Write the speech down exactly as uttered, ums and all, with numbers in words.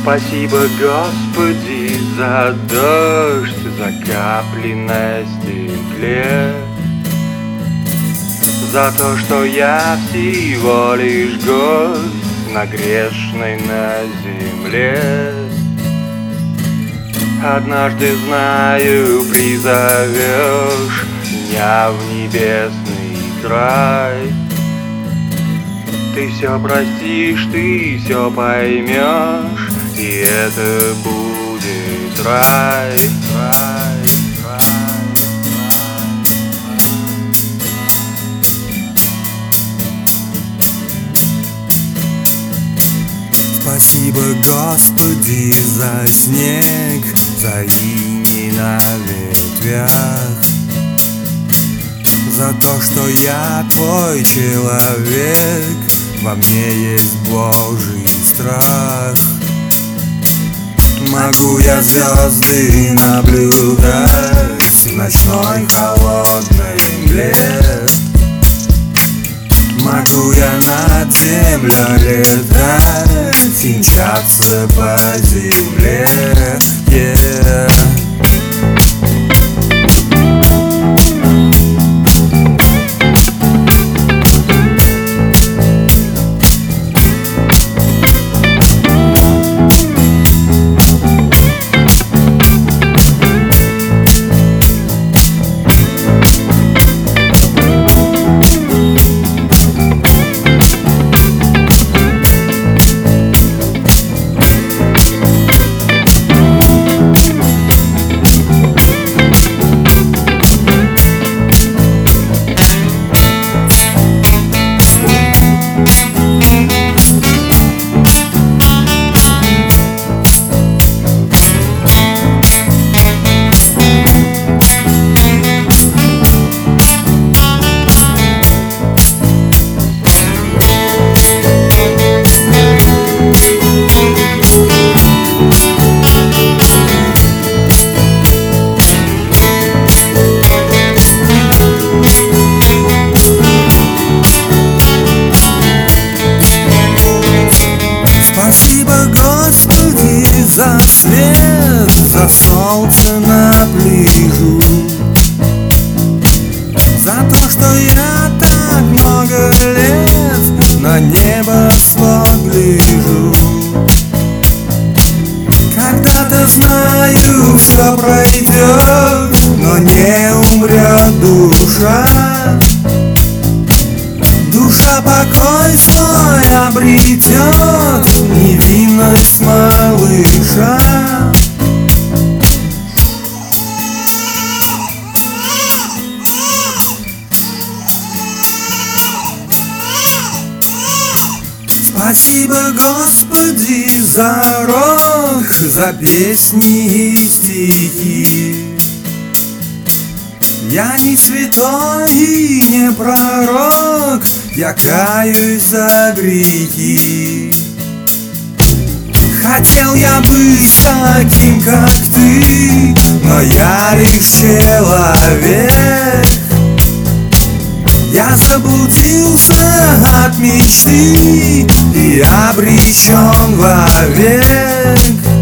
Спасибо, Господи, за дождь, за капли на стекле, за то, что я всего лишь гость на грешной на земле. Однажды, знаю, призовешь меня в небесный край. Ты все простишь, ты все поймешь, и это будет рай, рай, рай, рай. Спасибо, Господи, за снег, за иней на ветвях, за то, что я твой человек, во мне есть Божий страх. Могу я звезды наблюдать в ночной холодной мгле, могу я над землей летать и мчаться по земле, yeah. Спасибо, Господи, за свет, за солнце на пляжу, за то, что я так много лет на небосвод гляжу. Когда-то, знаю, все пройдет, но не умрет душа. Душа покой свой обретет, невинность малыша. Спасибо, Господи, за рок, за песни и стихи. Я не святой и не пророк, я каюсь за грехи. Хотел я быть таким, как ты, но я лишь человек. Я заблудился от мечты и обречен вовек.